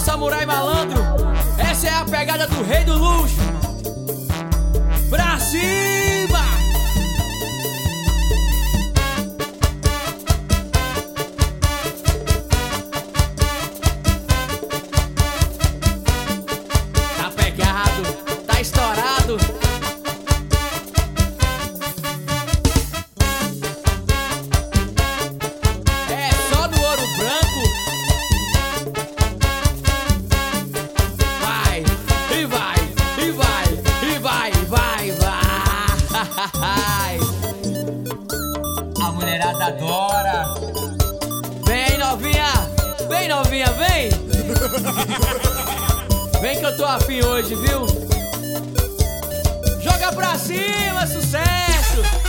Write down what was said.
samurai malandro. Essa é a pegada do rei do luxo. Pra cima! Tá pegado, tá estourado. É só no ouro branco. Vai, e vai, e vai, e vai, vai, vai. A mulherada adora. Vem novinha, vem. Vem que eu tô afim hoje, viu? Joga pra cima, sucesso.